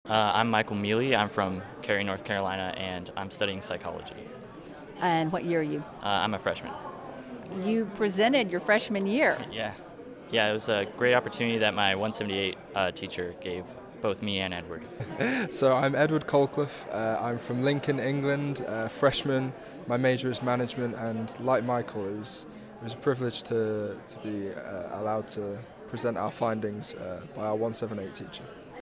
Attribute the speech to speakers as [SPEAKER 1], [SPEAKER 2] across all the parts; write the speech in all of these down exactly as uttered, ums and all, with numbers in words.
[SPEAKER 1] Uh, I'm Michael Mealy. I'm from Cary, North Carolina, and I'm studying psychology.
[SPEAKER 2] And what year are you?
[SPEAKER 1] Uh, I'm a freshman.
[SPEAKER 2] You presented your freshman year.
[SPEAKER 1] Yeah. Yeah, it was a great opportunity that my one seventy-eight uh, teacher gave both me and Edward.
[SPEAKER 3] So I'm Edward Colcliffe. Uh, I'm from Lincoln, England, uh, freshman. My major is management, and like Michael, it was, it was a privilege to, to be uh, allowed to present our findings uh, by our one seventy-eight teacher.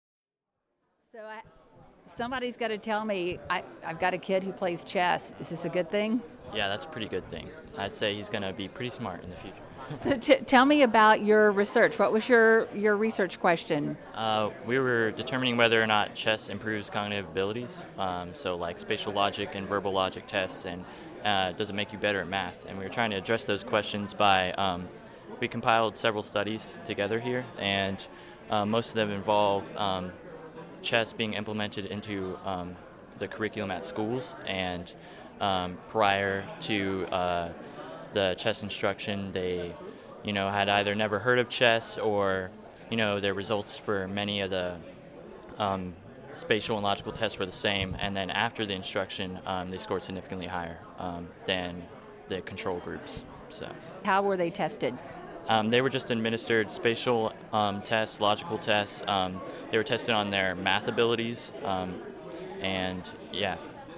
[SPEAKER 2] So I, somebody's got to tell me, I, I've got a kid who plays chess. Is this a good thing?
[SPEAKER 1] Yeah, that's a pretty good thing. I'd say he's going to be pretty smart in the future.
[SPEAKER 2] So t- tell me about your research. What was your, your research question?
[SPEAKER 1] Uh, we were determining whether or not chess improves cognitive abilities, um, so like spatial logic and verbal logic tests, and uh, does it make you better at math? And we were trying to address those questions by, um, we compiled several studies together here, and uh, most of them involve um, chess being implemented into um, the curriculum at schools, and um, prior to uh, the chess instruction, they, you know, had either never heard of chess, or, you know, their results for many of the um, spatial and logical tests were the same, and then after the instruction, um, they scored significantly higher um, than the control groups. So,
[SPEAKER 2] How were they tested?
[SPEAKER 1] um, they were just administered spatial um, tests, logical tests. Um, they were tested on their math abilities, um, and yeah.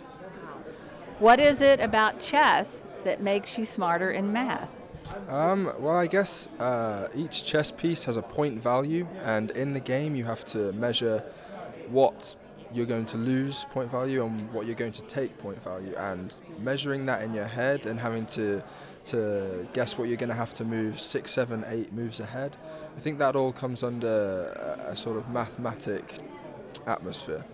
[SPEAKER 2] What is it about chess that makes you smarter in math?
[SPEAKER 3] Um, well, I guess uh, each chess piece has a point value, and in the game you have to measure what you're going to lose point value and what you're going to take point value, and measuring that in your head and having to to guess what you're going to have to move six, seven, eight moves ahead. I think that all comes under a, a sort of mathematic atmosphere.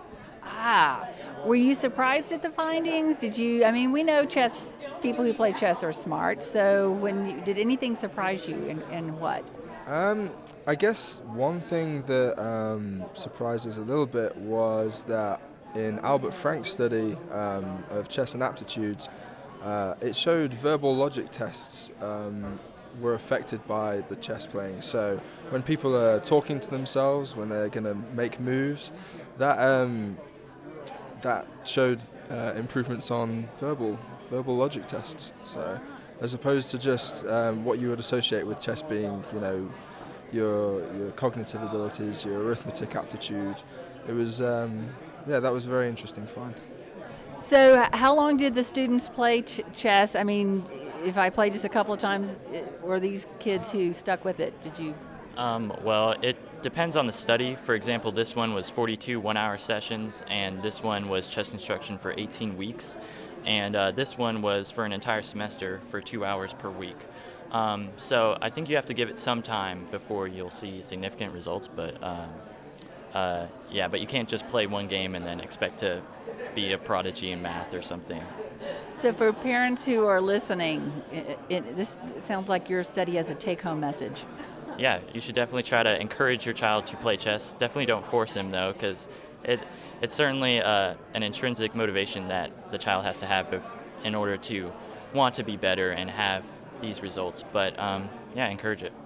[SPEAKER 2] Ah, were you surprised at the findings? Did you, I mean, we know chess, people who play chess are smart, so when you, did anything surprise you, and, and what?
[SPEAKER 3] Um, I guess one thing that um, surprised us a little bit was that in Albert Frank's study um, of chess and aptitudes, uh, it showed verbal logic tests um, were affected by the chess playing. So when people are talking to themselves, when they're going to make moves, that um, that showed uh, improvements on verbal verbal logic tests. So, as opposed to just um, what you would associate with chess being, you know, your your cognitive abilities, your arithmetic aptitude, it was um, yeah, that was a very interesting find.
[SPEAKER 2] So h- how long did the students play ch- chess? I mean, if I played just a couple of times, i- were these kids who stuck with it? Did you?
[SPEAKER 1] Um, well, it depends on the study. For example, this one was forty-two one-hour sessions, and this one was chess instruction for eighteen weeks. And uh, this one was for an entire semester for two hours per week. Um, so I think you have to give it some time before you'll see significant results. But um, uh, yeah, but you can't just play one game and then expect to be a prodigy in math or something.
[SPEAKER 2] So for parents who are listening, it, it, this sounds like your study has a take-home message.
[SPEAKER 1] Yeah, you should definitely try to encourage your child to play chess. Definitely don't force him, though, because it it's certainly uh, an intrinsic motivation that the child has to have bef- in order to want to be better and have these results. But um, yeah, encourage it.